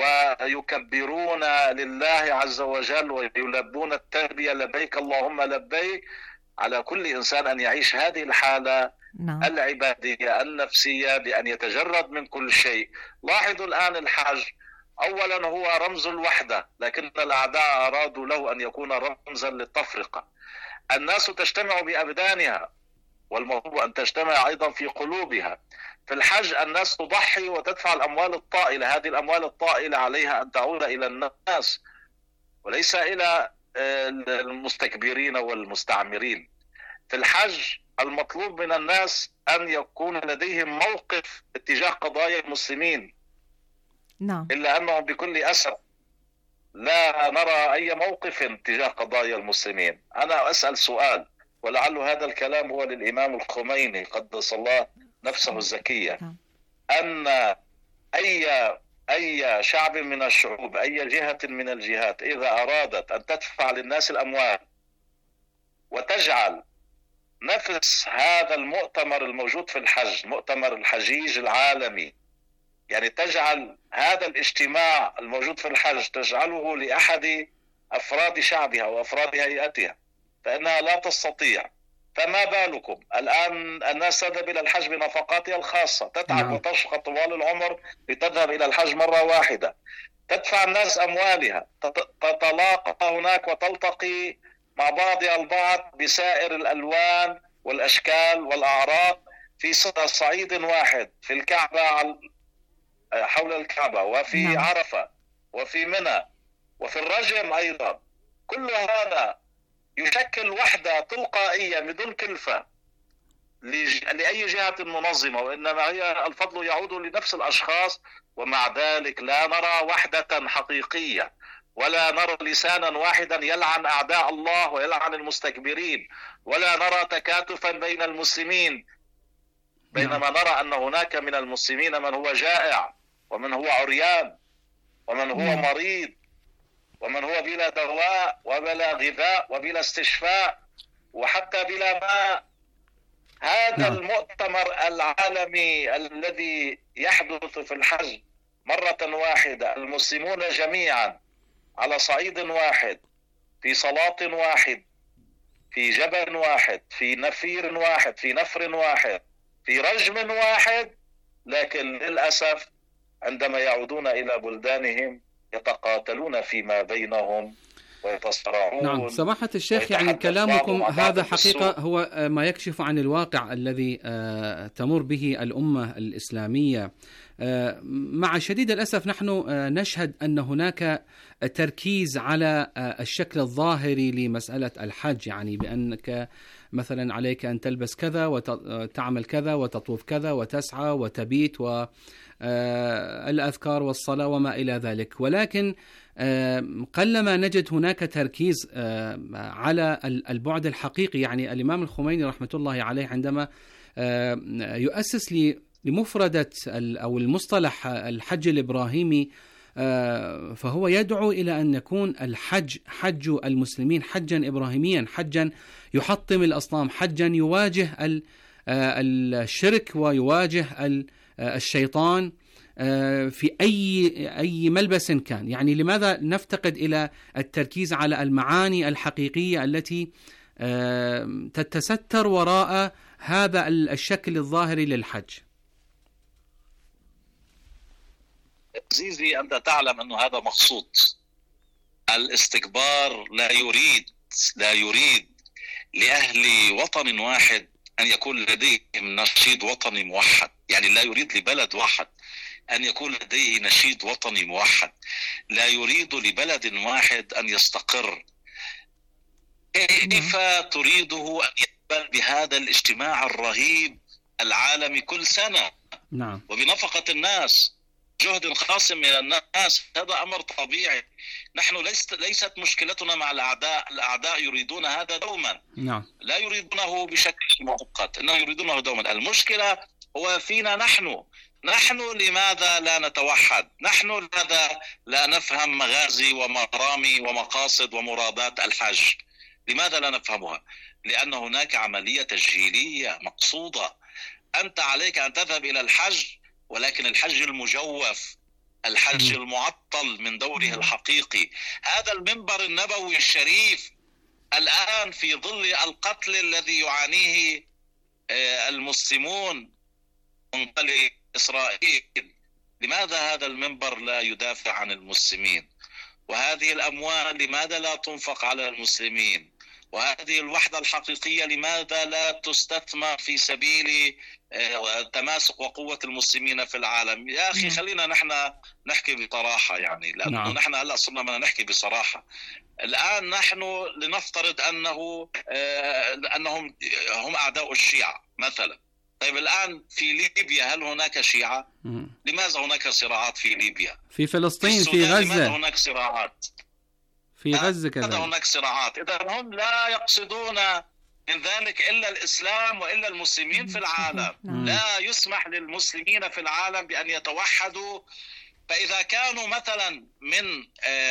ويكبرون لله عز وجل ويلبون التلبية لبيك اللهم لبيك، على كل إنسان أن يعيش هذه الحالة العبادية النفسية بأن يتجرد من كل شيء. لاحظوا الآن الحج أولا هو رمز الوحدة، لكن الأعداء أرادوا له أن يكون رمزا للتفرقة. الناس تجتمع بأبدانها، والمطلوب أن تجتمع أيضا في قلوبها. في الحج الناس تضحي وتدفع الأموال الطائلة، هذه الأموال الطائلة عليها أن تعود إلى الناس وليس إلى المستكبرين والمستعمرين. في الحج المطلوب من الناس أن يكون لديهم موقف اتجاه قضايا المسلمين. نعم. إلا أنهم بكل أسف لا نرى أي موقف تجاه قضايا المسلمين. أنا أسأل سؤال، ولعل هذا الكلام هو للإمام الخميني قدس الله نفسه الزكية، أن أي شعب من الشعوب، أي جهة من الجهات إذا أرادت أن تدفع للناس الأموال وتجعل نفس هذا المؤتمر الموجود في الحج، مؤتمر الحجيج العالمي، يعني تجعل هذا الاجتماع الموجود في الحج تجعله لأحد أفراد شعبها وأفراد هيئتها، فإنها لا تستطيع. فما بالكم الآن الناس تذهب إلى الحج بنفقاتها الخاصة، تتعب وتشقى طوال العمر لتذهب إلى الحج مرة واحدة، تدفع الناس أموالها، تتلاقى هناك وتلتقي مع بعضها البعض بسائر الألوان والأشكال والأعراق في صعيد واحد، في الكعبة، حول الكعبة، وفي عرفة، وفي منى، وفي الرجم أيضا. كل هذا يشكل وحدة تلقائية بدون كلفة لأي جهة منظمة، وإنما هي الفضل يعود لنفس الأشخاص. ومع ذلك لا نرى وحدة حقيقية، ولا نرى لسانا واحدا يلعن أعداء الله ويلعن المستكبرين، ولا نرى تكاتفا بين المسلمين، بينما نرى أن هناك من المسلمين من هو جائع، ومن هو عريان، ومن هو مريض، ومن هو بلا دواء وبلا غذاء وبلا استشفاء وحتى بلا ماء. هذا المؤتمر العالمي الذي يحدث في الحج مرة واحدة، المسلمون جميعا على صعيد واحد، في صلاة واحد، في جبل واحد، في نفير واحد، في نفر واحد، في رجم واحد، لكن للأسف عندما يعودون إلى بلدانهم يتقاتلون فيما بينهم ويتصارعون. نعم سماحة الشيخ، يعني كلامكم هذا حقيقة هو ما يكشف عن الواقع الذي تمر به الأمة الإسلامية. مع شديد الأسف نحن نشهد أن هناك تركيز على الشكل الظاهري لمسألة الحج، يعني بأنك مثلا عليك أن تلبس كذا وتعمل كذا وتطوف كذا وتسعى وتبيت والأذكار والصلاة وما إلى ذلك، ولكن قلما نجد هناك تركيز على البعد الحقيقي. يعني الإمام الخميني رحمة الله عليه عندما يؤسس لمفردة أو المصطلح الحج الإبراهيمي، فهو يدعو إلى أن يكون الحج حج المسلمين حجا إبراهيميا، حجا يحطم الأصنام، حجا يواجه الشرك ويواجه الشيطان في أي ملبس كان. يعني لماذا نفتقد إلى التركيز على المعاني الحقيقية التي تتستر وراء هذا الشكل الظاهري للحج؟ عزيزي أنت تعلم أنه هذا مقصود. الاستكبار لا يريد لأهل وطن واحد أن يكون لديهم نشيد وطني موحد، يعني لا يريد لبلد واحد أن يكون لديه نشيد وطني موحد، لا يريد لبلد واحد أن يستقر. كيف تريده أن يقبل بهذا الاجتماع الرهيب العالمي كل سنة؟ نعم. وبنفقة الناس، جهد خاص من الناس، هذا أمر طبيعي. نحن ليست مشكلتنا مع الأعداء يريدون هذا دوما. نعم. لا يريدونه بشكل مؤقت، إنهم يريدونه دوما. المشكلة هو فينا نحن لماذا لا نتوحد؟ نحن لماذا لا نفهم مغازي ومرامي ومقاصد ومرادات الحج؟ لماذا لا نفهمها؟ لأن هناك عملية تجهيلية مقصودة. أنت عليك أن تذهب إلى الحج، ولكن الحج المجوف، الحج المعطل من دوره الحقيقي. هذا المنبر النبوي الشريف الآن في ظل القتل الذي يعانيه المسلمون من قبل إسرائيل، لماذا هذا المنبر لا يدافع عن المسلمين؟ وهذه الأموال لماذا لا تنفق على المسلمين؟ وهذه الوحدة الحقيقية لماذا لا تستثمر في سبيل تماسك وقوة المسلمين في العالم؟ يا أخي خلينا نحن نحكي بصراحة، يعني لأنه نحن هلأ صرنا بدنا نحكي بصراحة. الآن نحن لنفترض أنهم هم أعداء الشيعة مثلا. طيب الآن في ليبيا هل هناك شيعة؟ لماذا هناك صراعات في ليبيا؟ في فلسطين، في غزة لماذا هناك صراعات؟ في غزة كذلك هناك صراعات. إذا هم لا يقصدون من ذلك إلا الإسلام وإلا المسلمين في العالم. لا يسمح للمسلمين في العالم بأن يتوحدوا. فإذا كانوا مثلا من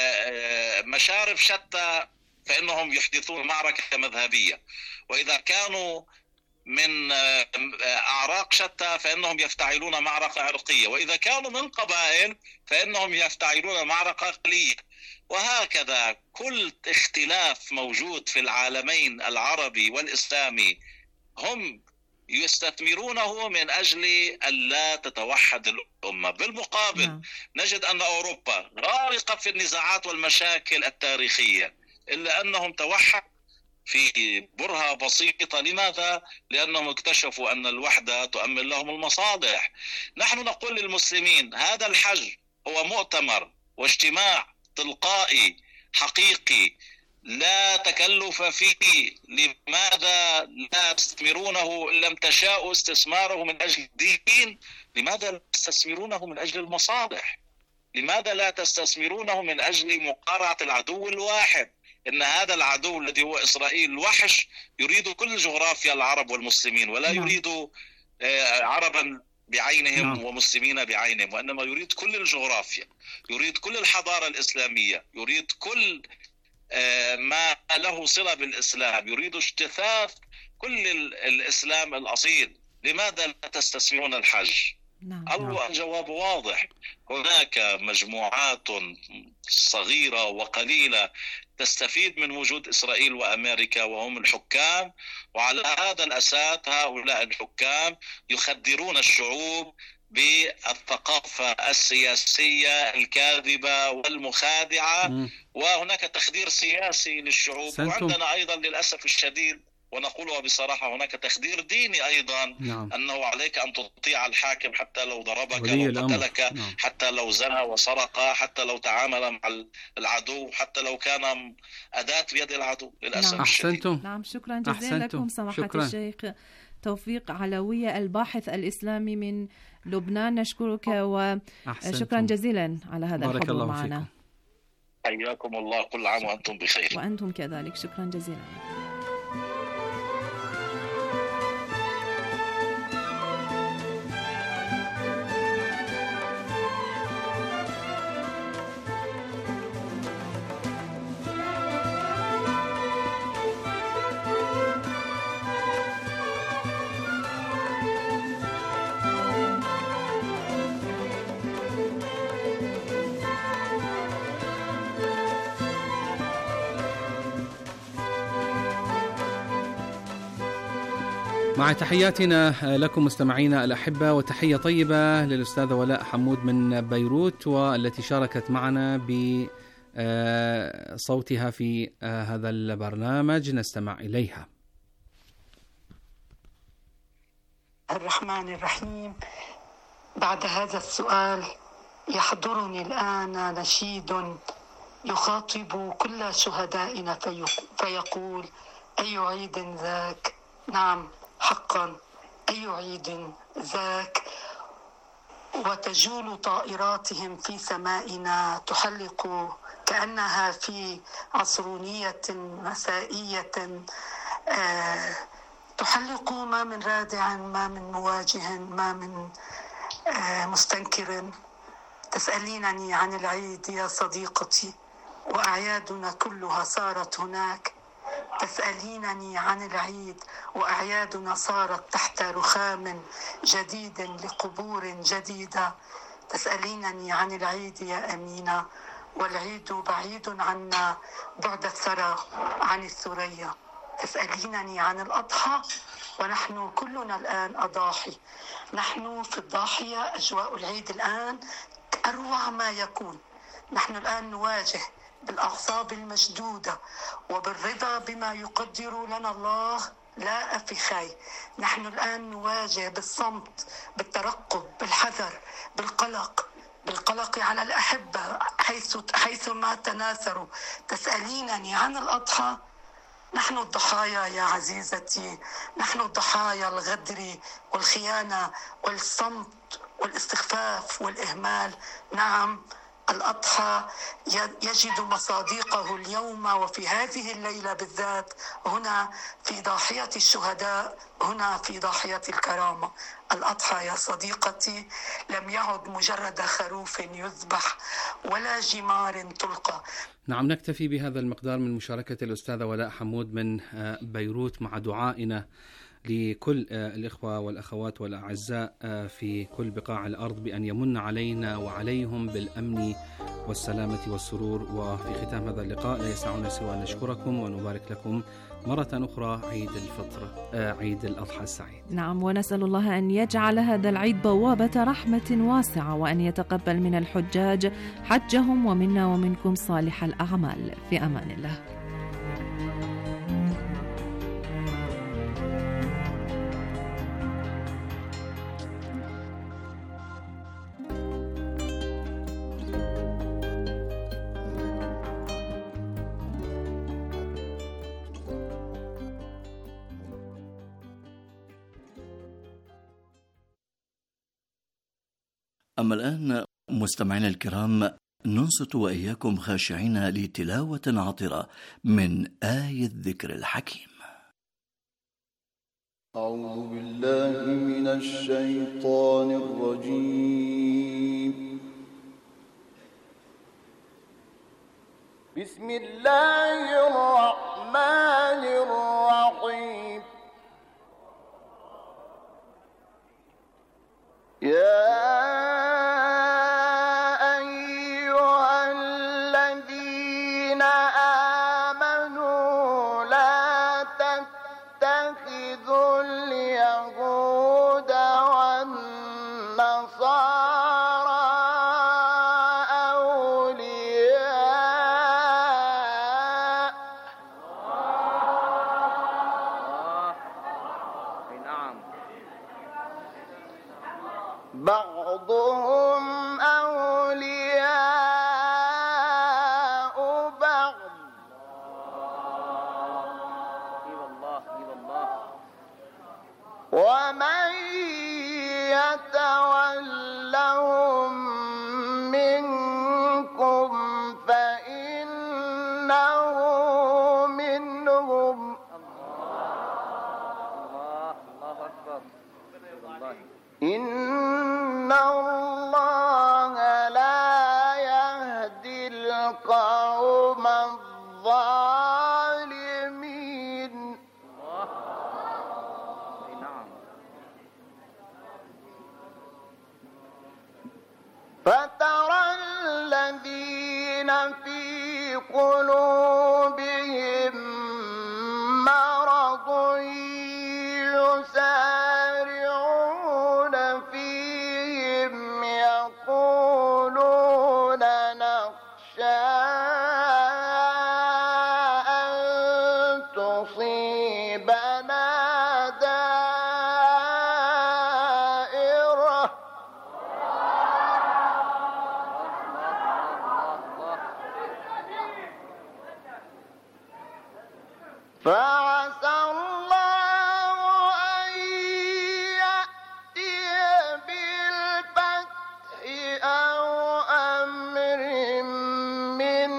مشارب شتى فإنهم يحدثون معركة مذهبية، وإذا كانوا من أعراق شتى فإنهم يفتعلون معركة عرقية، وإذا كانوا من قبائل فإنهم يفتعلون معركة عقلية، وهكذا كل اختلاف موجود في العالمين العربي والإسلامي هم يستثمرونه من أجل أن لا تتوحد الأمة. بالمقابل نجد أن أوروبا غارقة في النزاعات والمشاكل التاريخية، إلا أنهم توحدوا في برهة بسيطة. لماذا؟ لأنهم اكتشفوا أن الوحدة تؤمن لهم المصالح. نحن نقول للمسلمين هذا الحج هو مؤتمر واجتماع تلقائي حقيقي لا تكلف فيه. لماذا لا تستثمرونه إن لم تشاءوا استثماره من أجل الدين؟ لماذا لا تستثمرونه من أجل المصالح؟ لماذا لا تستثمرونه من أجل مقارعة العدو الواحد؟ إن هذا العدو الذي هو إسرائيل وحش يريد كل جغرافيا العرب والمسلمين، ولا يريد عربا بعينهم ومسلمين بعينهم، وإنما يريد كل الجغرافيا، يريد كل الحضارة الإسلامية، يريد كل ما له صلة بالإسلام، يريد اجتثاث كل الإسلام الأصيل. لماذا لا تستثمرون الحج؟ الجواب واضح. هناك مجموعات صغيرة وقليلة تستفيد من وجود إسرائيل وأمريكا وهم الحكام، وعلى هذا الأساس هؤلاء الحكام يخدرون الشعوب بالثقافة السياسية الكاذبة والمخادعة، وهناك تخدير سياسي للشعوب. وعندنا أيضا للأسف الشديد، ونقولها بصراحة، هناك تخدير ديني أيضا. أنه عليك أن تطيع الحاكم حتى لو ضربك وقتلك، حتى لو زنى وسرق، حتى لو تعامل مع العدو، حتى لو كان أداة بيد العدو. للأسف أحسنتم. نعم، شكرا جزيلا لكم سماحة الشيخ توفيق علوية الباحث الإسلامي من لبنان. نشكرك وشكرا جزيلا على هذا الحضور معنا. حياكم الله، كل عام وأنتم بخير. وأنتم كذلك، شكرا جزيلا. مع تحياتنا لكم مستمعينا الأحبة، وتحية طيبة للأستاذة ولاء حمود من بيروت، والتي شاركت معنا بصوتها في هذا البرنامج. نستمع إليها. الرحمن الرحيم. بعد هذا السؤال يحضرني الآن نشيد يخاطب كل شهدائنا فيقول: أي عيد ذاك؟ نعم حقا، أي عيد ذاك. وتجول طائراتهم في سمائنا تحلق كأنها في عصرونية مسائية، تحلق ما من رادع، ما من مواجه، ما من مستنكر. تسألينني عن العيد يا صديقتي، وأعيادنا كلها صارت هناك. تسألينني عن العيد وأعيادنا صارت تحت رخام جديد لقبور جديدة. تسألينني عن العيد يا أمينة، والعيد بعيد عنا بعد الثرى عن الثريا. تسألينني عن الأضحى، ونحن كلنا الآن أضاحي. نحن في الضاحية، أجواء العيد الآن أروع ما يكون. نحن الآن نواجه بالأعصاب المشدودة وبالرضا بما يقدر لنا الله لا أفخاي. نحن الآن نواجه بالصمت، بالترقب، بالحذر، بالقلق على الأحبة حيثما تناثروا. تسألينني عن الأضحى؟ نحن الضحايا يا عزيزتي، نحن الضحايا الغدر والخيانة والصمت والاستخفاف والإهمال. نعم، الأضحى يجد مصادقه اليوم وفي هذه الليلة بالذات هنا في ضاحية الشهداء، هنا في ضاحية الكرامة. الأضحى يا صديقتي لم يعد مجرد خروف يذبح ولا جمار تلقى. نعم، نكتفي بهذا المقدار من مشاركة الأستاذة ولاء حمود من بيروت، مع دعائنا لكل الإخوة والأخوات والأعزاء في كل بقاع الأرض بأن يمن علينا وعليهم بالأمن والسلامة والسرور. وفي ختام هذا اللقاء لا يسعنا سوى أن نشكركم ونبارك لكم مرة أخرى عيد الفطر، عيد الأضحى السعيد. نعم، ونسأل الله أن يجعل هذا العيد بوابة رحمة واسعة، وأن يتقبل من الحجاج حجهم ومنا ومنكم صالح الأعمال. في أمان الله. أما الآن مستمعينا الكرام، ننصت وإياكم خاشعين لتلاوة عطرة من آية الذكر الحكيم. أعوذ بالله من الشيطان الرجيم. بسم الله الرحمن الرحيم. بعضهم أولياء بعض ومن يتولهم منكم فإنه منهم. إن الله لا يهدي القوم الظالمين. فترى الذين في قلوبهم مرض يسارعون فيهم يقولون نخشى أن تصيبنا دائرة فعسى الله أن يأتي بالفتح أو أمر من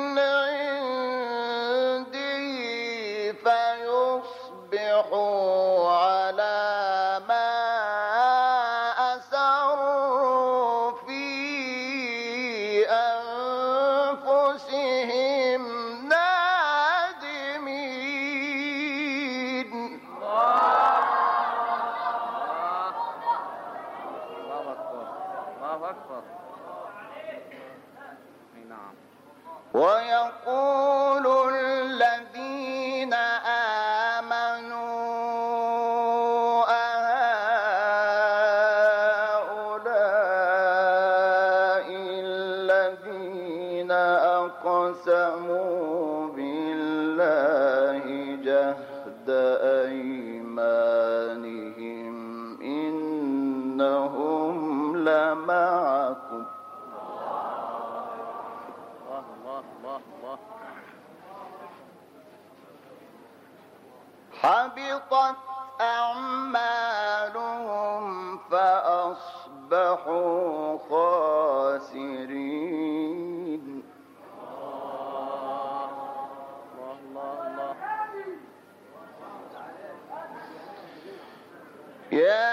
عنده فيصبحوا على ما أسروا في أنفسهم نادمين. ويقول الذين آمنوا أهؤلاء الذين أقاموا وأقسموا بالله جهد أيمانهم إنهم لمعكم حبطت أعمالهم فأصبحوا خاسرين يا